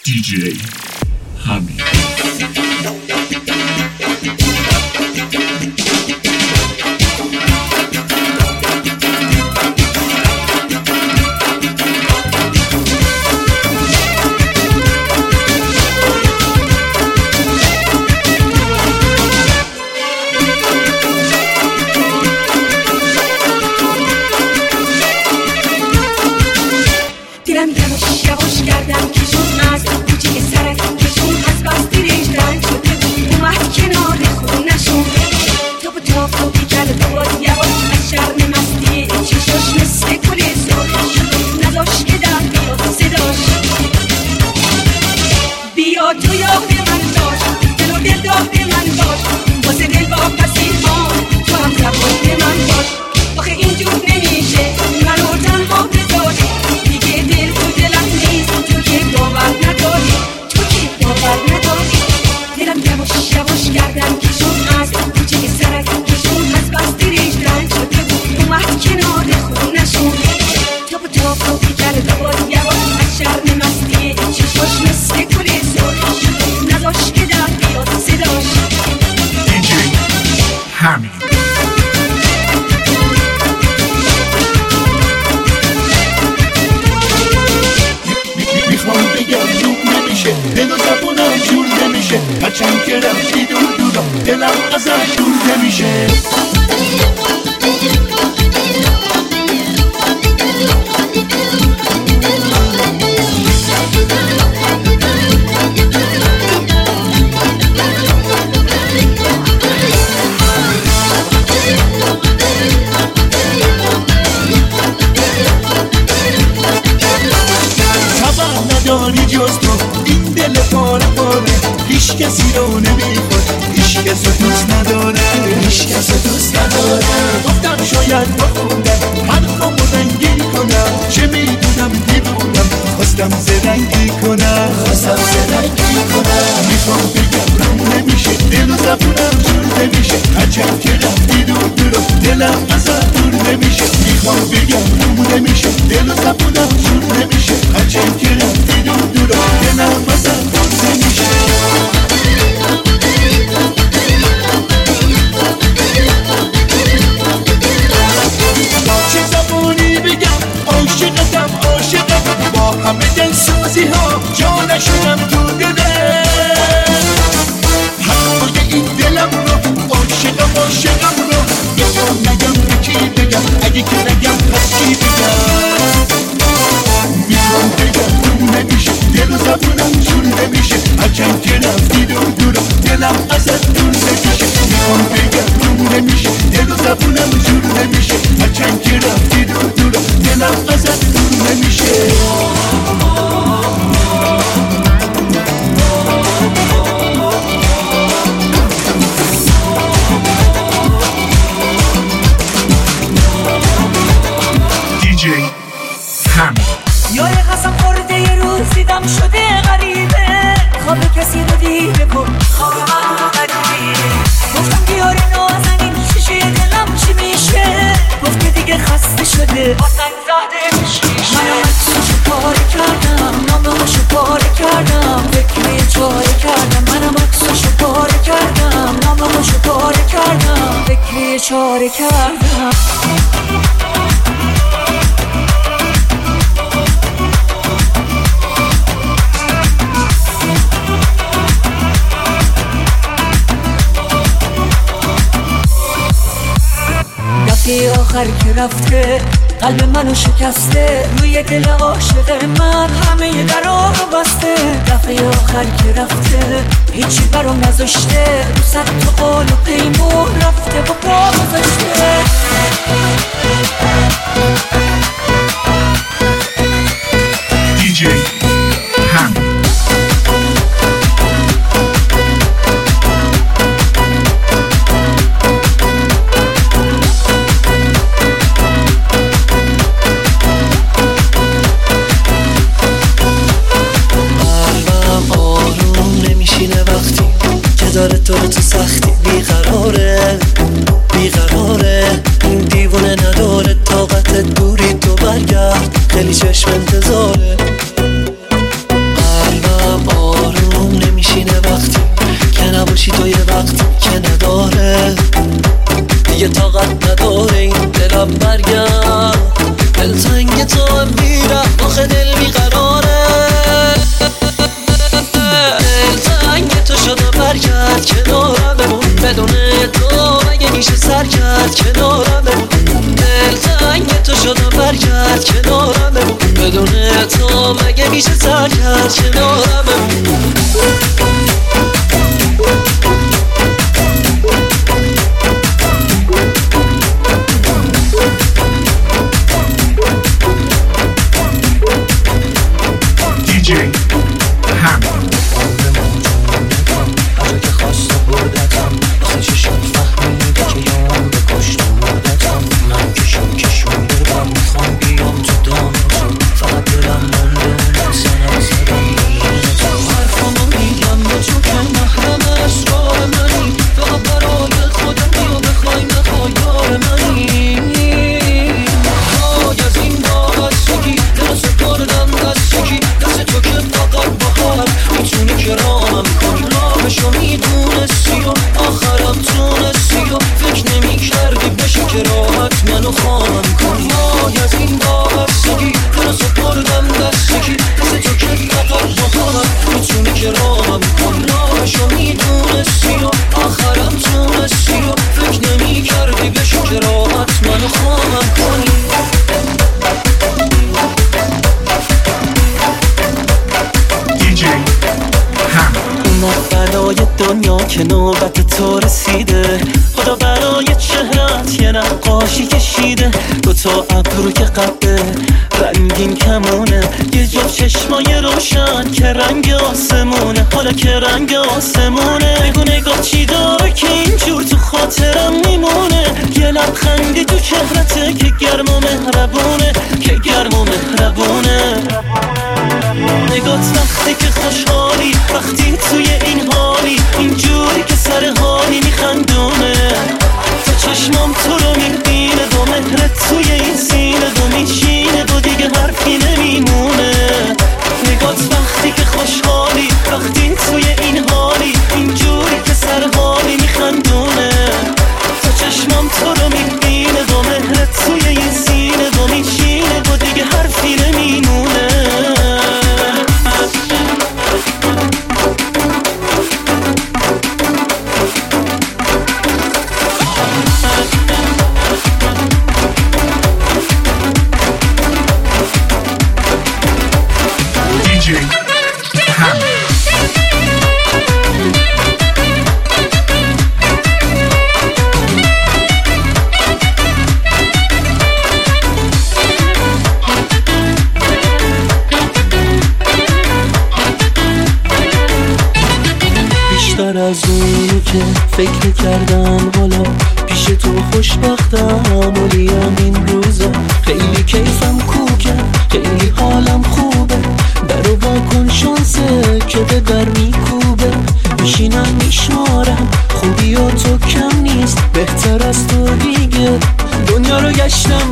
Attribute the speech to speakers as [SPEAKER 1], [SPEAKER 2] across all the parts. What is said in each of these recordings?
[SPEAKER 1] DJ Hamid.
[SPEAKER 2] هرچند که رفتی دور دورا دلم ازت دور نمیشه. خبر نداری جز تو این دل پاره پاره، هیچ کسی رو نمیخواد، هیچ کس رو دوست نداره، هیچ کس رو دوست نداره. گفتم شاید بخونم حرفمو رنگین کنم، چه میدونم دیوونم، خواستم زرنگی کنم، خواستم زرنگی کنم. میخوام بگم روم نمیشه، دل و زبونم جور نمیشه، عجب که رفتی دور دور دلم ازت دور نمیشه. میخوام بگم روم نمیشه، دل و زبونم جور نمیشه، عجب که رفتی دور دور دلم ازت دور نمیشه. چه زبانی بگم عاشقتم عاشقتم، با همه دلسوزی ها جا نشدم تو دله. حرفای این دلم رو عاشقم عاشقم رو بگم نگم به کی بگم، اگه که نگم پس کی بگم. میخوام بگم روم نمیشه، دل و زبونم جور نمیشه، هرچند که رفتی دور دورا دلم ازت دور نمیشه. میخوام بگم روم نمیشه، دل و زبونم جور نمیشه، هرچند که رفتی دور دورا دلم ازت دور نمیشه.
[SPEAKER 1] DJ Hamid.
[SPEAKER 3] یای قسم خورده یه روز دیدم شده غریبه، خواب کسی رو دیده کن خواب من رو غریبه. گفتم بیاره نازنین شیشه دلم چی میشه، گفت که دیگه خسته شده آسنگ زاده میشه. من عکسشو پاره کردم، نامه‌هاشو پاره کردم، فکر چاره کردم. منم عکسشو پاره کردم، نامه‌هاشو پاره کردم، فکر چاره کردم. دفعه آخر که رفته قلب منو شکسته، روی دل عاشق من همه درا رو بسته. دفعه آخر که رفته هیچی برام نذاشته، رو سر تو قول و پیمون رفته با پا گذاشته.
[SPEAKER 1] DJ Hamid.
[SPEAKER 4] داره تو سختی بیقراره این دیوونه نداره طاقت دوری تو برگرد، خیلی چشم انتظاره. قلبم راحت کنارم بمون، بدون تو مگه میشه سر کرد کنارم بمون.
[SPEAKER 1] DJ Hamid.
[SPEAKER 4] هر که خواست بردتم آخه چشم فهمیده که یام به کشت مردتم. من کشون بردم میخوام بیام تو دانتون، فقط دلم مونده اون سنم زدم میگه تو حرفامو میگم با تو که محرم اسرار منی، فقط برای خودم بیا بخوای نخوای یار منی. از این با هستگی دل سپردم دستگی دست تو که فقط با حالم میتونی که رامم کنی. راهشو میدونستی و آخرم تونستی و فکر نمی کردی بشه که راحت منو خواهم کنی. از این با هستگی دل سپردم دستگی دست تو که فقط با حالم میتونی که رامم کنی. راهشو میدونستی و آخرم تونستی و فکر نمی کردی بشه که راحت منو خواهم کنی. برای دنیا که نوبت تو رسیده، خدا برای چهرت یه نقاشی کشیده. دوتا ابرو که قده رنگین کمونه، یه جو چشمای روشن که رنگ آسمونه. حالا که رنگ آسمونه بگو نگاه چی داره که اینجور تو خاطرم میمونه. یه لبخندی تو چهرته که گرم و مهربونه، که گرم و مهربونه. نگات وقتی که خوشحالی، وقتی توی این حالی، اینجوری که سر حالی میخندونه. تا چشمام تو رو میبینه و مهرت توی این سینه و میشینه و دیگه حرفی نمیمونه. نگات وقتی که خوشحالی، وقتی توی این حالی، اینجوری که سر حالی میخندونه. تا چشمام تو رو میبینه و مهرت توی این سینه و میشینه و دیگه حرفی نمیمونه.
[SPEAKER 1] DJ Hamid.
[SPEAKER 4] بیشتر از اونی که فکر کردم حالا پیش تو خوشبختم ولیم این روزا. خیلی کیفم کوکه، خیلی حالم خوبه. درو با کن شانسه که به در میکوبه. میشینم میشمارم خوبی و تو کم نیست، بهتر از تو دیگه دنیا رو گشتم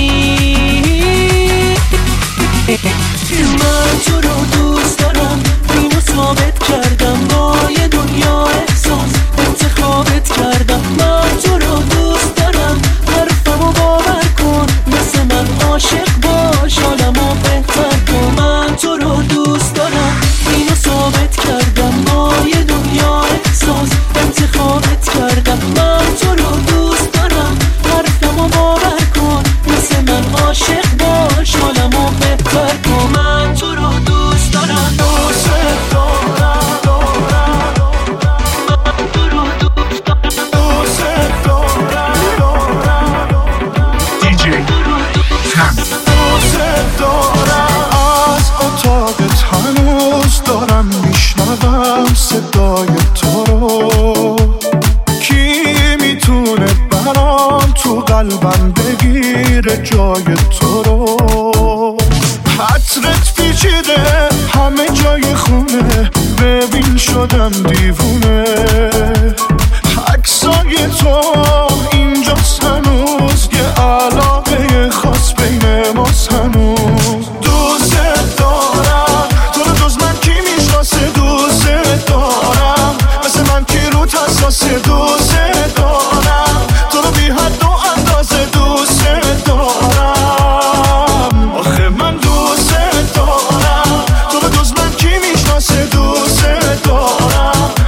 [SPEAKER 4] من تو رو دوست دارم، اینو ثابت کردم با یه دنیا احساس انتخابت کردم. من تو رو دوست دارم، حرفمو باور کن، مثل من عاشق باش، حالمو بهتر کن. من تو رو دوست دارم، اینو ثابت کردم با یه دنیا احساس انتخابت کردم. من تو رو دوست دارم، حرفمو باور کن، مثل من عاشق باش، حالمو بهتر کن. من تو رو دوست دارم، دوست دارم.
[SPEAKER 1] DJ Hamid.
[SPEAKER 2] از اتاقت هنوز دارم میشنوم صدای تو رو. کی میتونه برام تو قلبم بگیره جای تو رو. عطرت پیچیده همه جای خونه، ببین شدم دیوونه. عکسای تو اینجاست هنوز، یه علاقه خاص بین ماست هنوز. دوست دارم تو رو، جز من کی میشناسه؟ دوست دارم مثل من کی رو حساسه؟ دوست دارم تو رو بی حد و اندازه. دوست دارم آخه من دوست دارم تو رو، جز من کی میشناسه؟ دوست دارم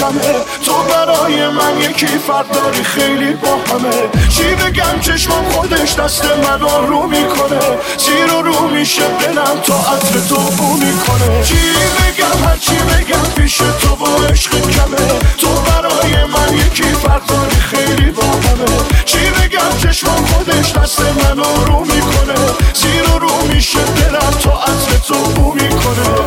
[SPEAKER 5] کمه. تو برای من یکی فرق داری خیلی با همه. چی بگم چشمم خودش دست منو رو میکنه. زیر و رو میشه دلم تا عطر تو بو میکنه. چی بگم هرچی بگم پیش تو با عشق کمه. تو برای من یکی فرق داری خیلی با همه. چی بگم چشمم خودش دست منو رو میکنه. زیر و رو میشه دلم تا عطر تو بو میکنه.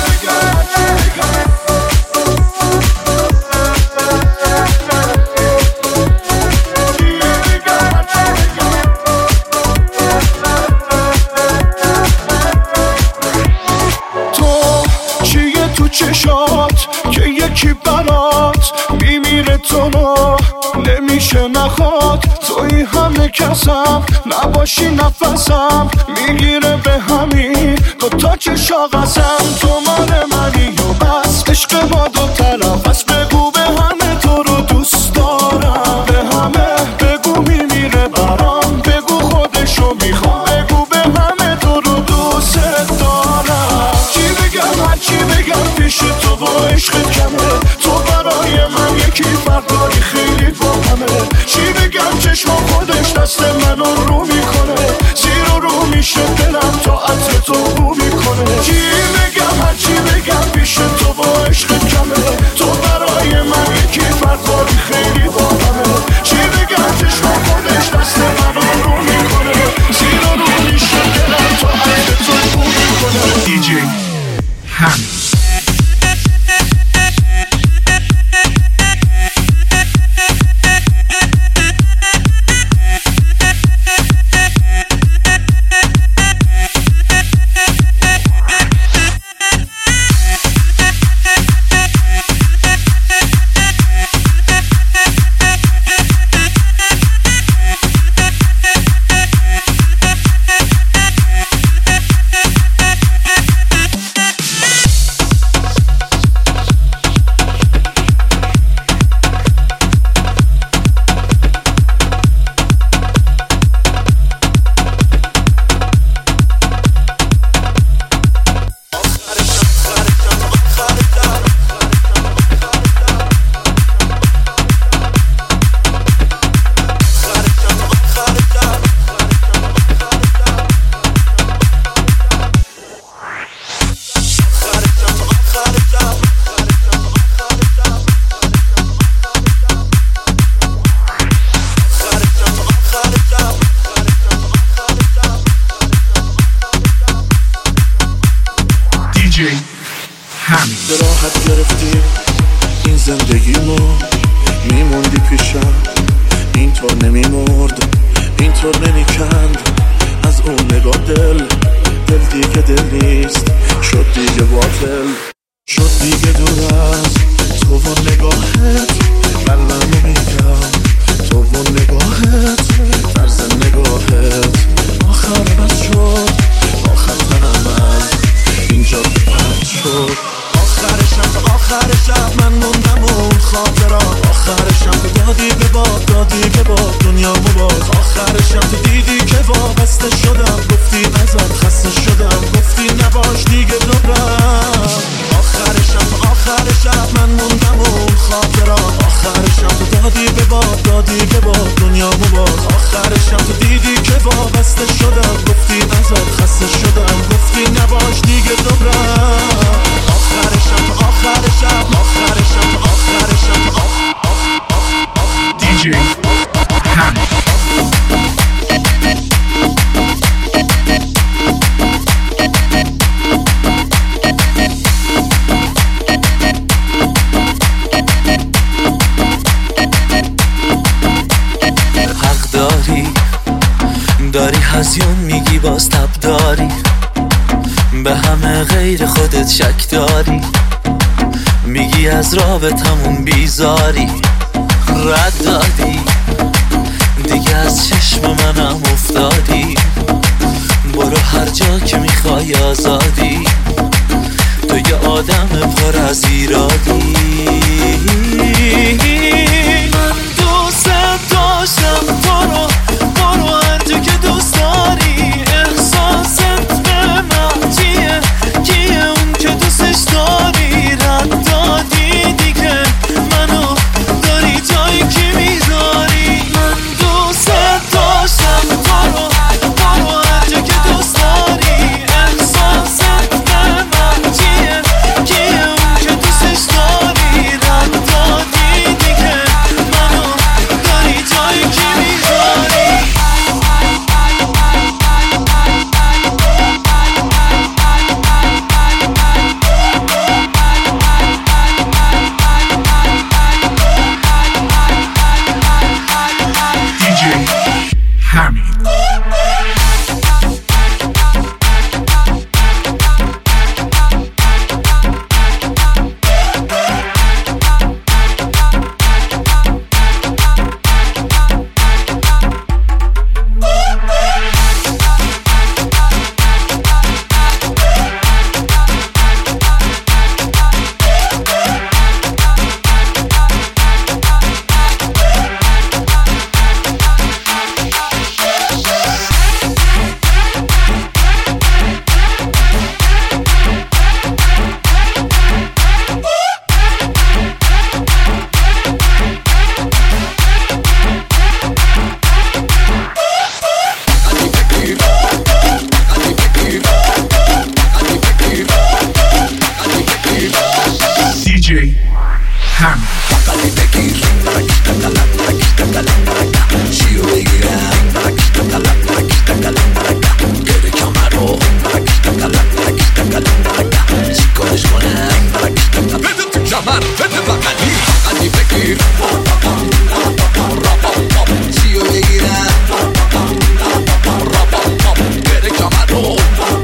[SPEAKER 5] چشات که یکی برات میمیره تو رو نمیشه نخواد. توی همه کسم نباشی نفسم میگیره به همین دوتا چشا قسم. تو مال منی و بس عشق ما دو طرف. پس بگو به همه تو رو دوست دارم. به همه بگو میمیره برام. بگو خودشو میخوام. بگو به همه تو رو دوست دارم. چی بگم هرچی بگم پیش تو با عشق کمه. تو برای من یکی فرق داری خیلی با همه. چی بگم چشمم خودش دست منو رو میکنه. زیر و رو میشه دلم تا عطر تو بو میکنه. چی بگم هرچی بگم پیش تو با عشق کمه. تو برای من یکی فرق داری خیلی با همه. چی بگم چشمم خودش دست منو رو میکنه. زیر و رو میشه دلم تا عطر تو بو میکنه.
[SPEAKER 1] DJ Hamid.
[SPEAKER 5] راحت گرفتی این زندگیمو. میموندی پیشم اینطور نمیمرد. اینطور نمیکند از اون نگاه دل دیگه دل نیست. شد دیگه باطل. شد دیگه دور از تو و نگاهت. قلبمو میگم تو و نگاهت. طرز نگاهت آخر بس شد. آخر تنم از اینجا پرد شد. آخر شب من موندم اون خاطرات. آخر شب دادی به باد دنیامو باز. آخر شب تو دیدی که وابسته شدم. گفتی ازت خسته شدم. گفتی نباش دیگه دورم. آخر شب من موندم اون خاطرات. آخر شب دادی به باد دنیامو باز. آخر شب تو دیدی که وابسته شدم. گفتی ازت خسته شدم. گفتی نباش دیگه دورم. آخر شب
[SPEAKER 1] DJ Hamid.
[SPEAKER 4] حق داری هزیون میگی باز تب داری. به همه غیر خودت شک داری. میگی از رابطمون بیزاری. رد دادی دیگه از چشم منم افتادی. برو هر جا که میخوای آزادی. تو یه آدم پر از ایرادی. من دوست داشتم تو رو. برو هر جا که دوست داری. احساست به من کیه اون که دوستش داری. رد دادی دیگه
[SPEAKER 2] بغلی بگیر چیو بگیرم گره کمر رو چی کارش کنم بده تو کمر بده بغلی بگیر چیو بگیرم گره کمر رو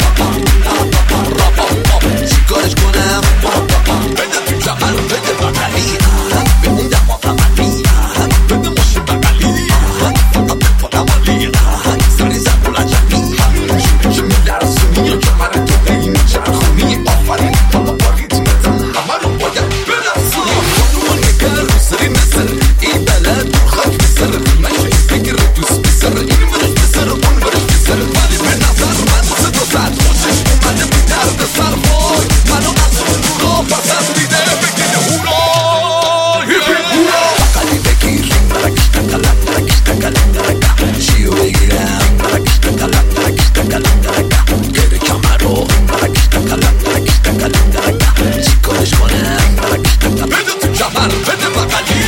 [SPEAKER 2] چی کارش کنم بده تو کمر بده بغلی بده دما بغلی بده مش بغلی فقط بفرم علی سری زن بلند جمعی که میلرزونی یا کمر تو این چرخونی آفرین حالا باریت مزن همه رو باید برسون خانوما نگر رو سری نسر این بلد رو خاک بسر مشه بگیر دوست بسر این ورش بسر اون ورش بسر ولی به نظر من صدا زد خوشش اومده بی درد سر وای منو از اون رو پس از دیده بگیر هورا بغلی بگیر چیو بگیرم گره کمر رو چی کارش کنم بده تو کمر بده بغلی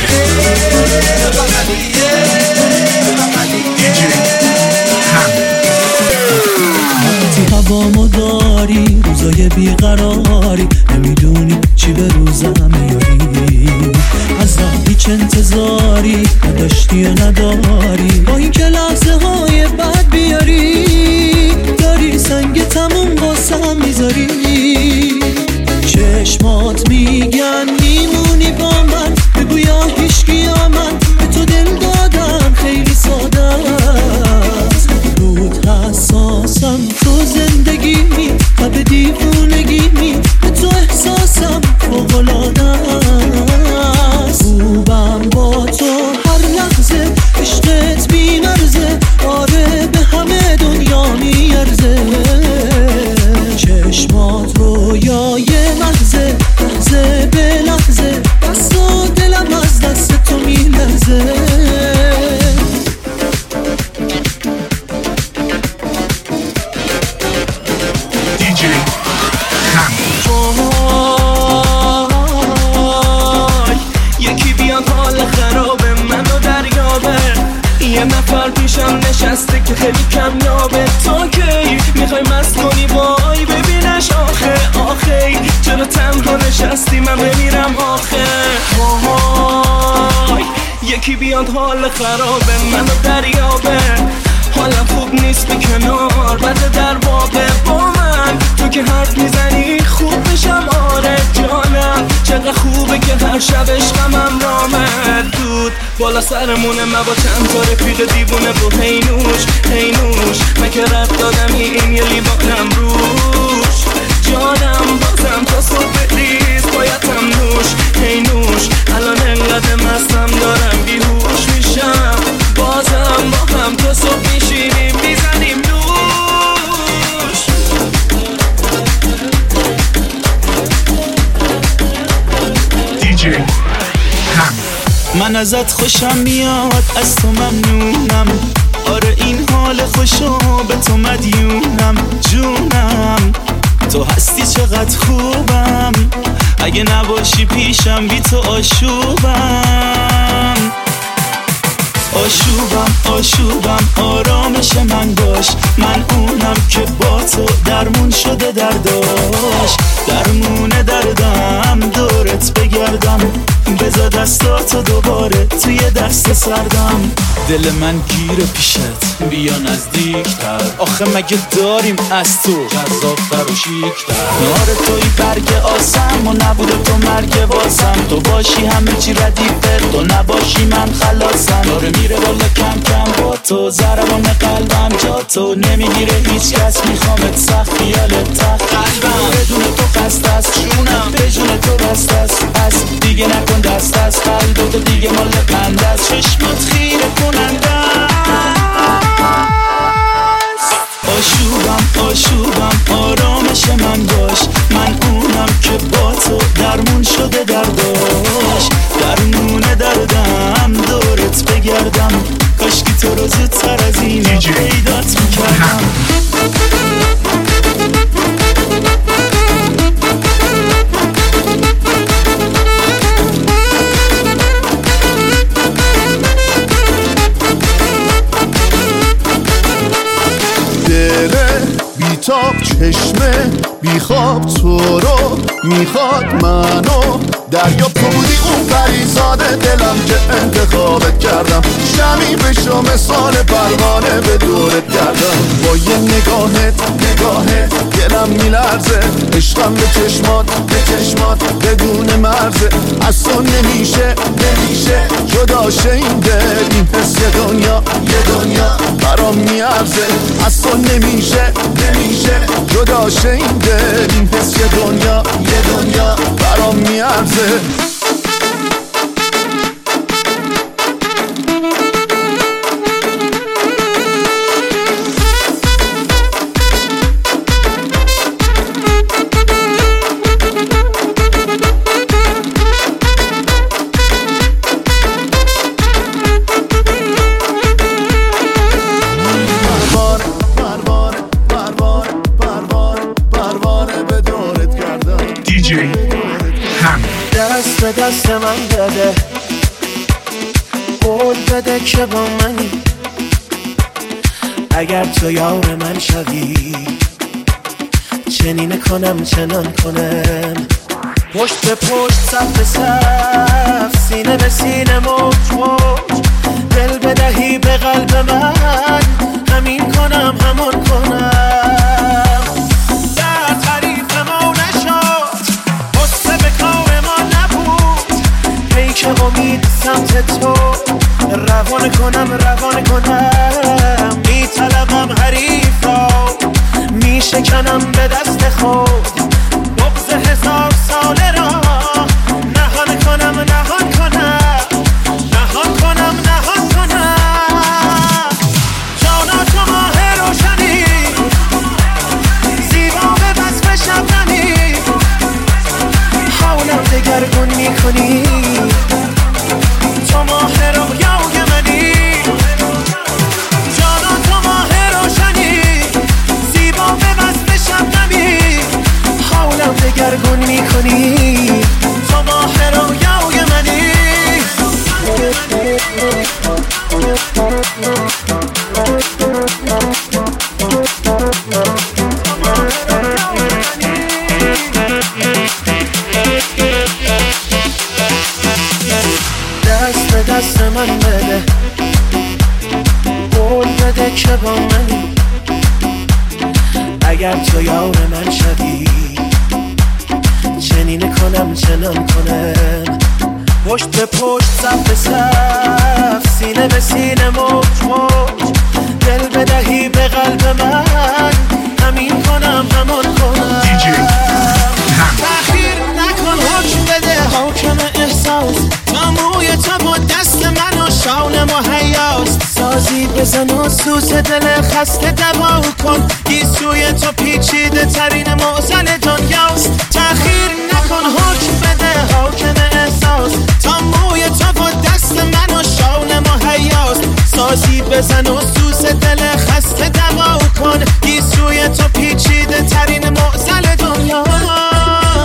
[SPEAKER 6] وقتی هوامو داری روزای بیقراری نمیدونی چی به روزم میاری از هیچ انتظاری نداشتی و نداری با این که لحظه های بد بیاری داری سنگ تموم واسم میذاری چشمات میگن میمونی با من بگو یا هیچکی یا من به تو دل دادم خیلی ساده است رود حساسم تو زندگی می و به دیوونگی می به تو احساسم فوق‌العاده است خوبم با تو هر لحظه عشقت بی مرزه آره به همه دنیا میارزه چشمات رویای محضه لحظه به لحظه دست و دلم از دست تو میلرزه
[SPEAKER 4] یکی بیاد حال خرابه منو دریابه یه نفر پیشم نشسته که خیلی کمیابه تا کی میخوای مست کنی وای ببینش آخه چرا تنها نشستی من بمیرم آخه یکی بیاد حال خرابه منو دریابه حالم خوب نیست به کنار بده در بابه با من تو که حرف میزنی خوب بشم آره جانم چقدر خوبه که هر شب عشقم رامه دود بالا سرمونه من با چند تا رفیق دیوونه و هینوش من که رفت دادم این یه لیوانم روش جانم بازم تا صبح ریز بایدم نوش الان انقدر مستم دارم بیهوش میشم بازم با هم تا صبح میشینیم میزنیم نوش
[SPEAKER 1] دیجی هم
[SPEAKER 4] من ازت خوشم میاد از تو ممنونم آره این حال خوشو به تو مدیونم جونم تو هستی چقدر خوبم اگه نباشی پیشم بی تو آشوبم آرامش من باش من اونم که با تو درمون شده درداش درمونه دردم دورت بگردم بذار دستاتو دوباره توی دست سردم دل من گیره پیشت بیا نزدیکتر آخه مگه داریم از تو جذابتر و شیکتر نار توی برگ آسم و نبوده تو مرگ واسم تو باشی همه چی ردیفه تو نباشی من خلاصم داره میره بالا کم کم با تو ضربان قلبم جا تو نمیگیره هیچ کس میخوامت سخت خیالت تخت قلبم بدون تو قصد است جونم به جون تو بست است پس دیگه نکن دست از قلب تو دیگه مال بند است چشمت خیره کننده آشوبم آرامش من باش من اونم که با تو درمون شده درداش درمونه دردم دورت بگردم کاشکی تو رو زودتر از این پیدات میکردم
[SPEAKER 5] آفتاب چشمه بیخواب تو رو میخواد منو دریا تو بودی اون پریزاده دلم که انتخابت کردم شمی بشو مثال پروانه به دورت کردم با یه نگاهت دلم میلرزه عشقم به چشمات بدون مرزه از تو نمیشه جدا شه این دل این حس یه دنیا برام میارزه از تو نمیشه جدا شه این دل این حس یه دنیا برام میارزه
[SPEAKER 6] دست من بده قول بده که با منی اگر تو یار من شوی چنین کنم چنان کنم پشت به پشت صف به صف سینه به سینه موج دل بدهی به قلب من همین کنم همان کنم در تعریف ما نشد حسه به کار ما نبود پیک امید سمت تو روان کنم میطلبم حریف را میشکنم به دست خود بغض 1000 ساله را نهان کنم جانا تو ماه روشنی زیبا به بزم شبنمی حالم دگرگون میکنی تو ماه رویای منی جانا تو ماه روشنی زیبا به بزم شبنمی حالم دگرگون میکنی تو ماه رویای منی دست من بده قول بده که با منی اگر تو یار من شدی چنین کنم چنان کنم پشت به پشت صف به صف سینه به سینه موج دل بدهی به قلب من همین کنم همان کنم تأخیر نکن حکم بده حاکم احساس تا موی تو با دست من و شال مهیاست سازی بزن و سوز دل خسته دوا کن گیسوی تو پیچیده ترین معضل دنیاست تأخیر نکن حکم بده حاکم احساس تا موی تو با دست من و شال مهیاست سازی بزن و سوز دل خسته دوا کن گیسوی تو پیچیده ترین معضل دنیاست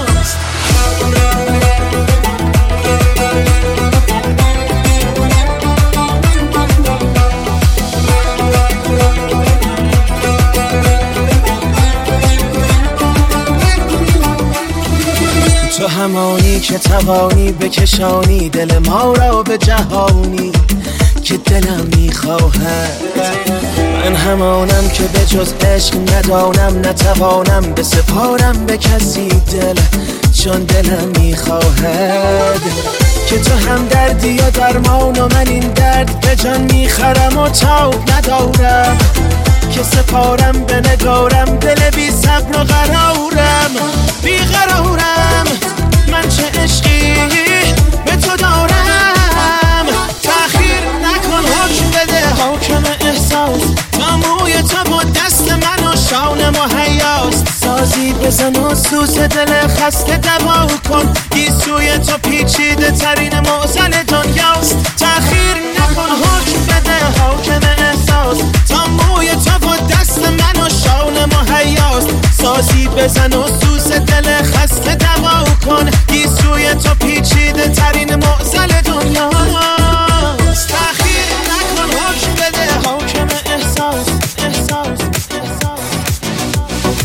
[SPEAKER 6] تو همانی که توانی بکشانی دل ما را به جهانی که دلم میخواهد من همانم که به جز عشق ندانم نتوانم به سپارم به کسی دل چون دلم میخواهد که تو هم دردی و درمان و من این درد به جان میخرم و تاب ندارم که سپارم به نگارم دل بی صبر و قرارم بیقرارم من چه عشقی به تو دارم تأخیر نکن حکم بده حاکم احساس تا موی تو با دست من و شال مهیاست سازی بزن و سوز دل خسته دوا کن گیسوی تو پیچیده ترین معضل دنیاست تأخیر نکن حکم بده حاکم احساس تا موی تو با دست من و شال مهیاست سازی بزن و سوز دل خسته دوا کن گیسوی تو پیچیده ترین معضل دنیاست تأخیر نکن حکم بده حاکم احساس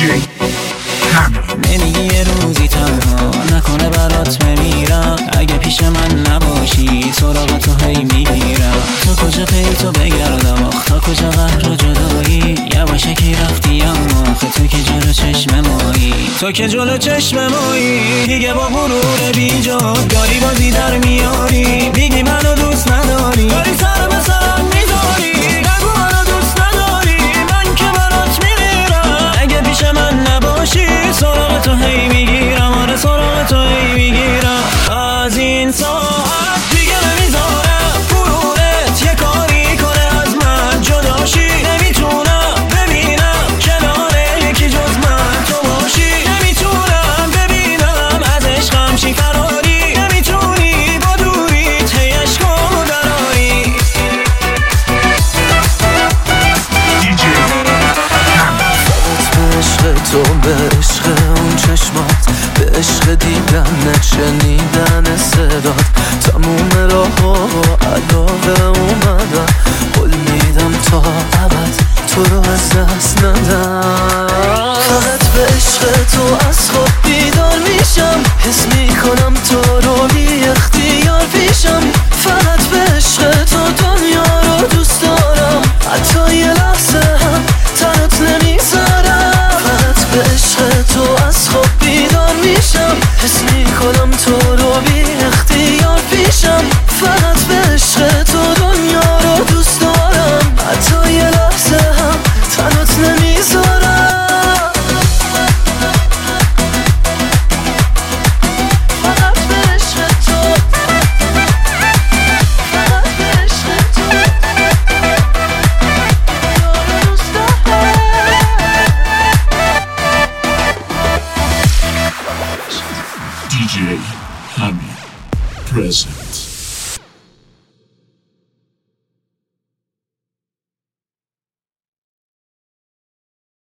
[SPEAKER 1] حمید
[SPEAKER 4] نمیگی یه روزی تنها نکنه برات بمیرم، اگه پیش من نباشی سراغ تو هی میگیرم. تا کجا پی تو بگردم آخ، تا کجا قهر و جدایی، یواشکی رفتی اما آخه تو که جلو چشم مایی، تو که جلو چشم مایی. دیگه با غرور بیجا داری بازی در میاری، میگی منو دوست نداری، داری سر به سرم میذاری، نگو منو دوست نداری، من که برات میمیرم. اگه پیش من نباشی سراغ تو هی میگیرم، آره سراغ تو هی میگیرم. از این ساعت دیگه نمیذارم غرورت یه کاری کنه از من جداشی، نمیتونم ببینم کنار یکی جز من تو باشی، نمیتونم ببینم از عشقم چی فراری، نمیتونی با دوریت هی عشقامو دراری.
[SPEAKER 1] به عشق تو، به عشق اون چشمات، به عشق دیدن شنیدن صدات، تموم راه ها علاقه اومدم، قول میدم تا ابد تو رو از دست ندم. فقط به عشق تو از